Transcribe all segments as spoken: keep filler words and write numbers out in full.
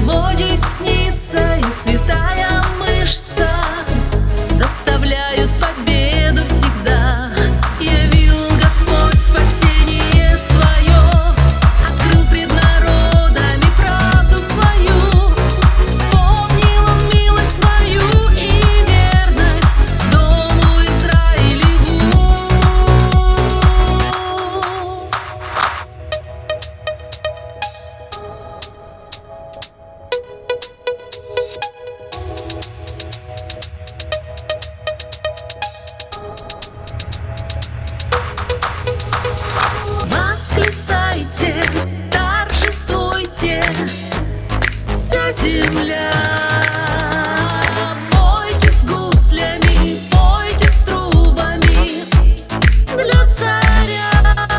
Его десница и святая мышца доставляют победу всегда. Явил Господь спасение свое, открыл пред народами правду свою. Вспомнил Он милость свою и верность дому Израилеву. Восклицайте, торжествуйте, вся земля. Пойте с гуслями, пойте с трубами для царя.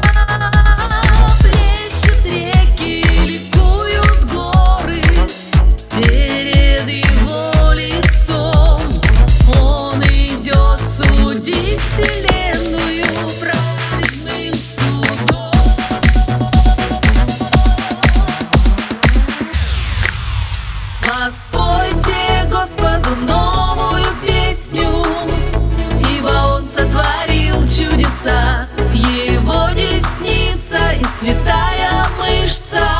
Плещут реки, ликуют горы перед Его лицом. Он идет судить вселенную праведным судом. Воспойте Господу новую песню, ибо Он сотворил чудеса. Его десница и святая мышца